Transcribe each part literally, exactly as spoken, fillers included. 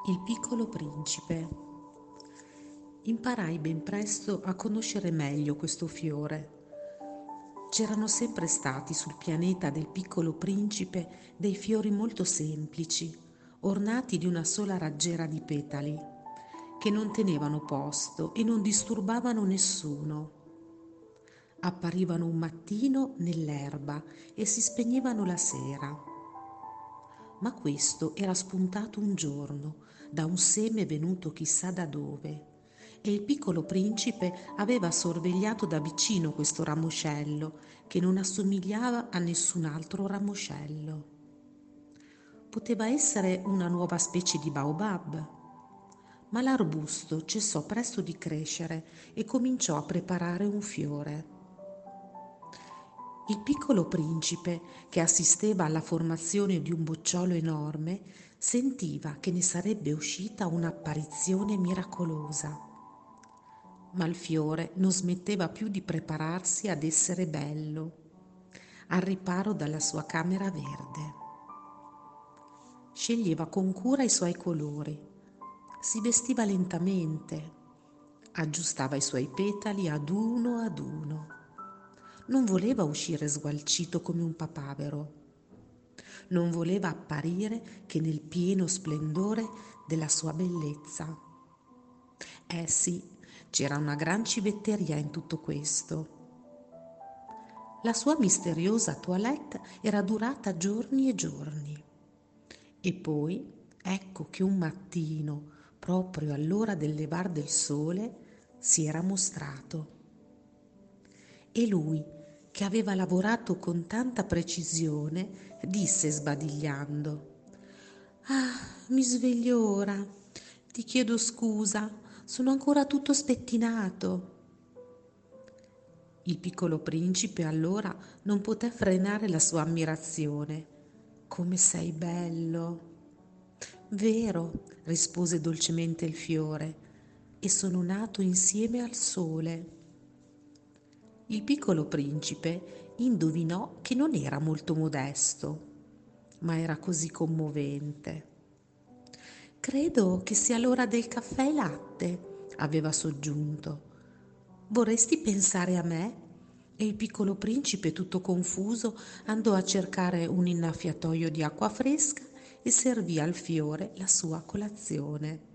Il piccolo principe. Imparai ben presto a conoscere meglio questo fiore. C'erano sempre stati sul pianeta del piccolo principe dei fiori molto semplici, ornati di una sola raggiera di petali, che non tenevano posto e non disturbavano nessuno. Apparivano un mattino nell'erba e si spegnevano la sera. Ma questo era spuntato un giorno da un seme venuto chissà da dove, e il piccolo principe aveva sorvegliato da vicino questo ramoscello che non assomigliava a nessun altro ramoscello. Poteva essere una nuova specie di baobab, ma l'arbusto cessò presto di crescere e cominciò a preparare un fiore. Il piccolo principe, che assisteva alla formazione di un bocciolo enorme, sentiva che ne sarebbe uscita un'apparizione miracolosa. Ma il fiore non smetteva più di prepararsi ad essere bello, al riparo dalla sua camera verde. Sceglieva con cura i suoi colori, si vestiva lentamente, aggiustava i suoi petali ad uno ad uno. Non voleva uscire sgualcito come un papavero. Non voleva apparire che nel pieno splendore della sua bellezza. Eh sì, c'era una gran civetteria in tutto questo. La sua misteriosa toilette era durata giorni e giorni. E poi, ecco che un mattino, proprio all'ora del levar del sole, si era mostrato. E lui, che aveva lavorato con tanta precisione, disse sbadigliando: «Ah, mi sveglio ora. Ti chiedo scusa, sono ancora tutto spettinato». Il piccolo principe allora non poté frenare la sua ammirazione. «Come sei bello!» «Vero», rispose dolcemente il fiore, «e sono nato insieme al sole». Il piccolo principe indovinò che non era molto modesto, ma era così commovente. «Credo che sia l'ora del caffè e latte», aveva soggiunto. «Vorresti pensare a me?» E il piccolo principe, tutto confuso, andò a cercare un innaffiatoio di acqua fresca e servì al fiore la sua colazione.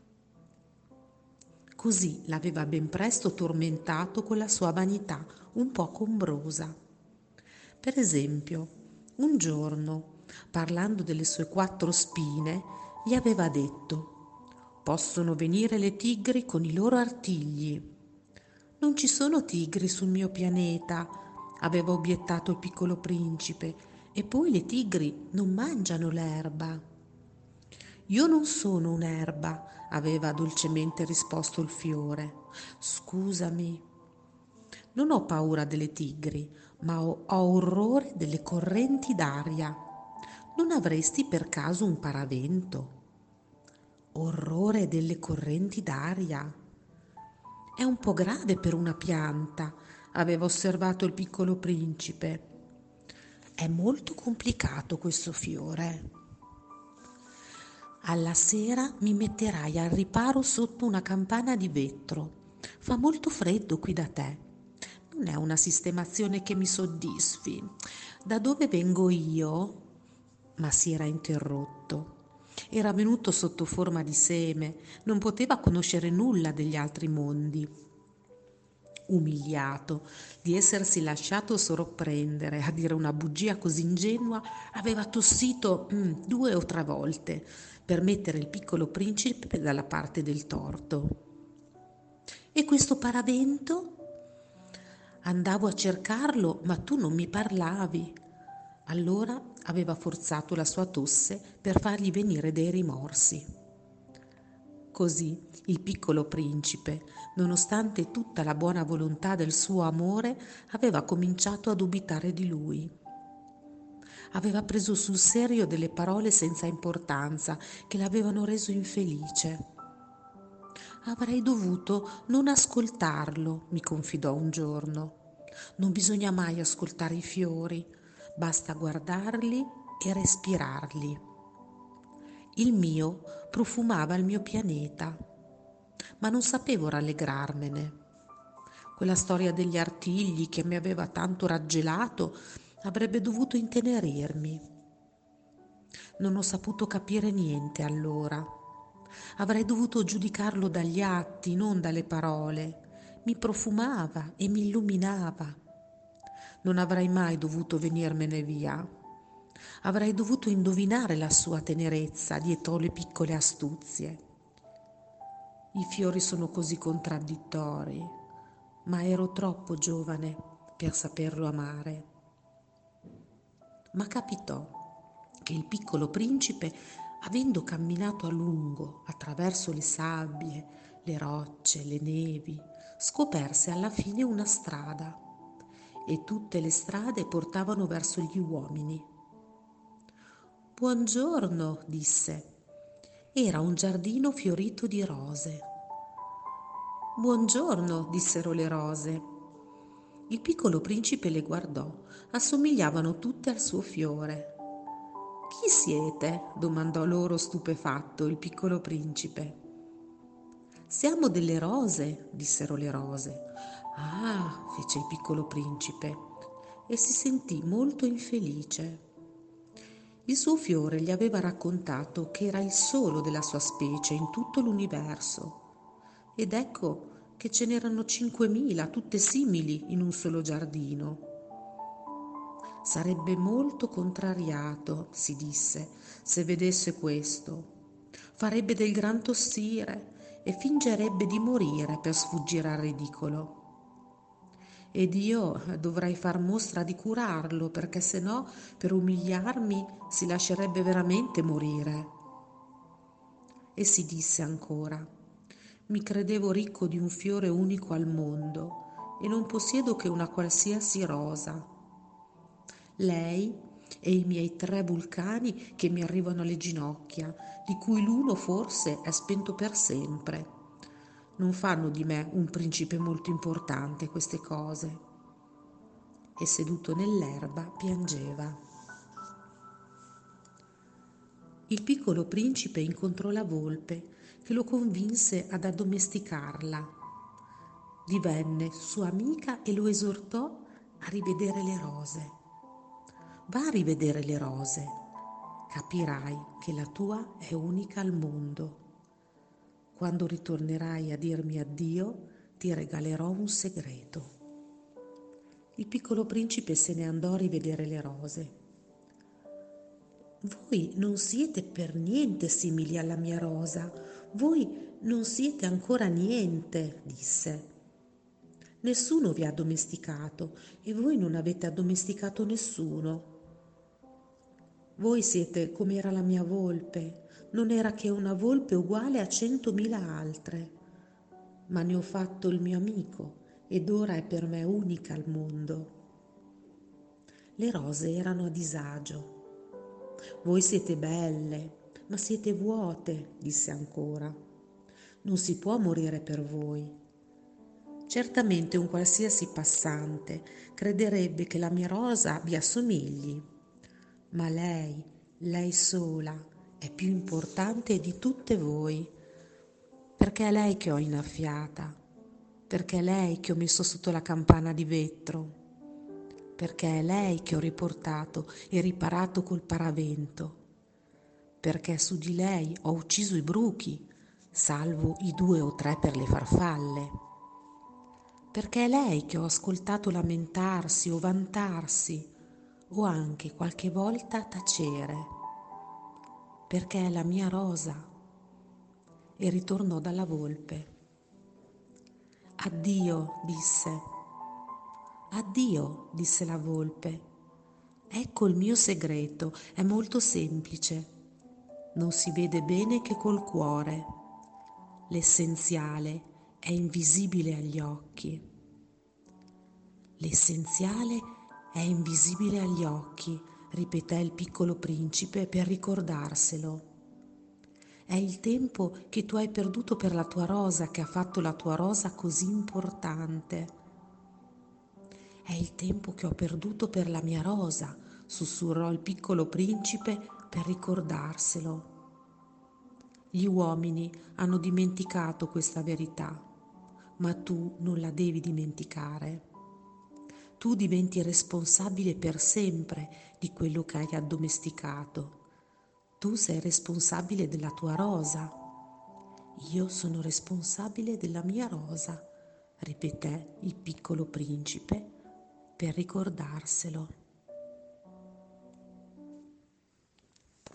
Così l'aveva ben presto tormentato con la sua vanità un po' combrosa. Per esempio, un giorno, parlando delle sue quattro spine, gli aveva detto: «Possono venire le tigri con i loro artigli». «Non ci sono tigri sul mio pianeta», aveva obiettato il piccolo principe, «e poi le tigri non mangiano l'erba». «Io non sono un'erba», aveva dolcemente risposto il fiore. «Scusami, non ho paura delle tigri, ma ho, ho orrore delle correnti d'aria. Non avresti per caso un paravento?» «Orrore delle correnti d'aria? È un po' grave per una pianta», aveva osservato il piccolo principe. «È molto complicato questo fiore. Alla sera mi metterai al riparo sotto una campana di vetro. Fa molto freddo qui da te. Non è una sistemazione che mi soddisfi. Da dove vengo io?» Ma si era interrotto. Era venuto sotto forma di seme, non poteva conoscere nulla degli altri mondi. Umiliato di essersi lasciato sorprendere a dire una bugia così ingenua, aveva tossito mm, due o tre volte per mettere il piccolo principe dalla parte del torto. «E questo paravento?» «Andavo a cercarlo, ma tu non mi parlavi». Allora aveva forzato la sua tosse per fargli venire dei rimorsi. Così il piccolo principe, nonostante tutta la buona volontà del suo amore, aveva cominciato a dubitare di lui. Aveva preso sul serio delle parole senza importanza che l'avevano reso infelice. «Avrei dovuto non ascoltarlo», mi confidò un giorno. «Non bisogna mai ascoltare i fiori, basta guardarli e respirarli». Il mio profumava il mio pianeta, ma non sapevo rallegrarmene. Quella storia degli artigli che mi aveva tanto raggelato avrebbe dovuto intenerirmi. Non ho saputo capire niente allora. Avrei dovuto giudicarlo dagli atti, non dalle parole. Mi profumava e mi illuminava. Non avrei mai dovuto venirmene via. Avrei dovuto indovinare la sua tenerezza dietro le piccole astuzie. I fiori sono così contraddittori, ma ero troppo giovane per saperlo amare. Ma capitò che il piccolo principe, avendo camminato a lungo attraverso le sabbie, le rocce, le nevi, scoperse alla fine una strada, e tutte le strade portavano verso gli uomini. «Buongiorno», disse. Era un giardino fiorito di rose. «Buongiorno», dissero le rose. Il piccolo principe le guardò. Assomigliavano tutte al suo fiore. «Chi siete?» domandò loro stupefatto il piccolo principe. «Siamo delle rose», dissero le rose. «Ah», fece il piccolo principe e si sentì molto infelice. Il suo fiore gli aveva raccontato che era il solo della sua specie in tutto l'universo. Ed ecco che ce n'erano cinquemila, tutte simili, in un solo giardino. Sarebbe molto contrariato, si disse, se vedesse questo. Farebbe del gran tossire e fingerebbe di morire per sfuggire al ridicolo. Ed io dovrei far mostra di curarlo, perché se no, per umiliarmi, si lascerebbe veramente morire. E si disse ancora: mi credevo ricco di un fiore unico al mondo e non possiedo che una qualsiasi rosa. Lei e i miei tre vulcani che mi arrivano alle ginocchia, di cui l'uno forse è spento per sempre. Non fanno di me un principe molto importante queste cose. E seduto nell'erba piangeva. Il piccolo principe incontrò la volpe che lo convinse ad addomesticarla. Divenne sua amica e lo esortò a rivedere le rose. Va a rivedere le rose, capirai che la tua è unica al mondo. Quando ritornerai a dirmi addio, ti regalerò un segreto. Il piccolo principe se ne andò a rivedere le rose. Voi non siete per niente simili alla mia rosa, voi non siete ancora niente, disse. Nessuno vi ha addomesticato e voi non avete addomesticato nessuno. Voi siete come era la mia volpe, non era che una volpe uguale a centomila altre, ma ne ho fatto il mio amico ed ora è per me unica al mondo. Le rose erano a disagio. Voi siete belle, ma siete vuote, disse ancora. Non si può morire per voi. Certamente un qualsiasi passante crederebbe che la mia rosa vi assomigli, ma lei, lei sola, è più importante di tutte voi, perché è lei che ho innaffiata, perché è lei che ho messo sotto la campana di vetro, perché è lei che ho riportato e riparato col paravento, perché su di lei ho ucciso i bruchi, salvo i due o tre per le farfalle, perché è lei che ho ascoltato lamentarsi o vantarsi o anche qualche volta tacere, perché è la mia rosa. E ritornò dalla volpe. Addio, disse. Addio, disse la volpe. Ecco il mio segreto, è molto semplice. Non si vede bene che col cuore. L'essenziale è invisibile agli occhi. L'essenziale è invisibile agli occhi, ripeté il piccolo principe per ricordarselo. È il tempo che tu hai perduto per la tua rosa che ha fatto la tua rosa così importante. È il tempo che ho perduto per la mia rosa, sussurrò il piccolo principe per ricordarselo. Gli uomini hanno dimenticato questa verità, ma tu non la devi dimenticare. Tu diventi responsabile per sempre di quello che hai addomesticato. Tu sei responsabile della tua rosa. Io sono responsabile della mia rosa, ripeté il piccolo principe per ricordarselo.